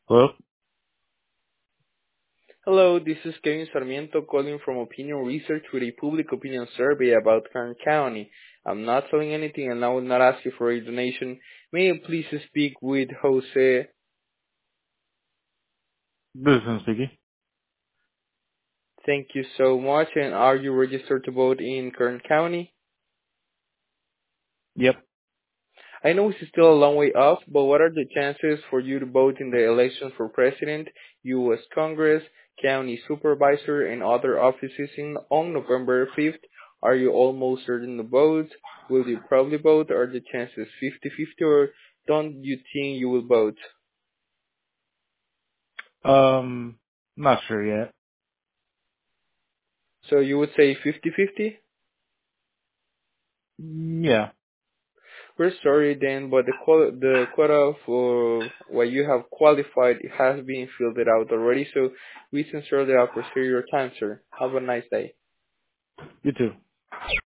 Hello? Hello, this is Kevin Sarmiento calling from Opinion Research with a public opinion survey about Kern County. I'm not selling anything and I will not ask you for a donation. May you please speak with Jose? This is him speaking. Thank you so much. And are you registered to vote in Kern County? Yep. I know it's still a long way off, but what are the chances for you to vote in the elections for president, U.S. Congress, county supervisor, and other offices on November 5th? Are you almost certain to vote? Will you probably vote? Are the chances 50-50, or don't you think you will vote? Not sure yet. So you would say 50-50? Yeah. We're sorry then, but the quota for what you have qualified has been filled out already, so we sincerely appreciate your time, sir. Have a nice day. You too.